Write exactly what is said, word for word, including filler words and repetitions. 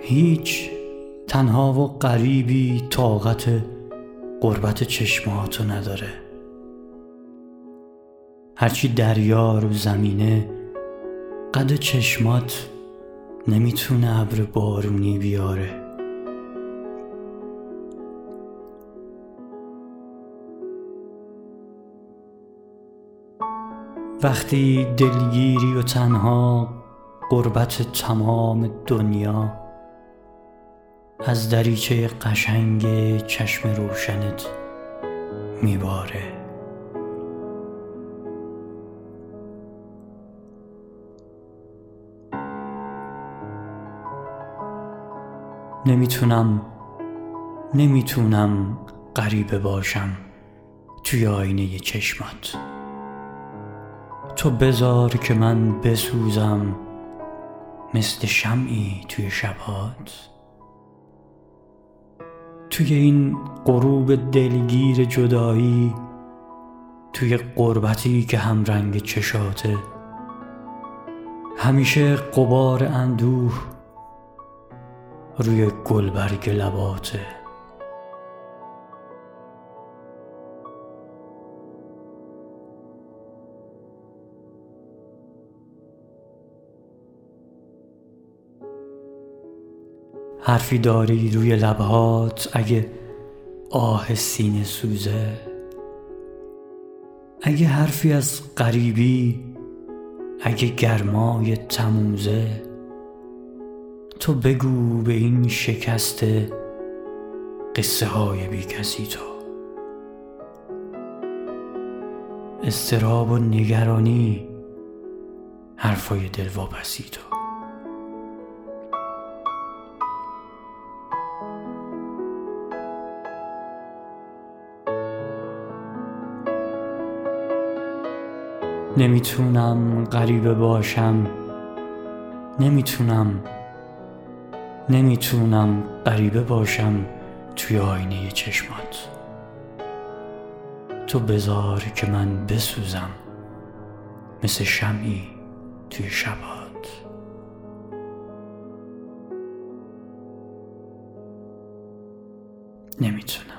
هیچ تنها و غریبی طاقت غربت چشماتو نداره. هرچی دریا رو زمینه، قد چشمات نمیتونه ابر بارونی بیاره. وقتی دلگیری و تنها، غربت تمام دنیا از دریچه قشنگ چشم روشنت میباره. نمیتونم نمیتونم غریبه باشم توی آینه چشمات. تو بذار که من بسوزم مثل شمعی توی شبات. توی این غروب دلگیر جدایی، توی غربتی که هم رنگ چشاته، همیشه غبار اندوه روی گلبرگ لباته. حرفی داری روی لبهات اگه آه سینه سوزه، اگه حرفی از غریبی، اگه گرمای تموزه. تو بگو به این شکسته قصه های بی کسی تو. اضطراب و نگرانی حرفای دلواپسی تو. نمیتونم غریبه باشم، نمیتونم نمیتونم غریبه باشم توی آینه چشمات. تو بذار که من بسوزم مثل شمعی توی شبات. نمیتونم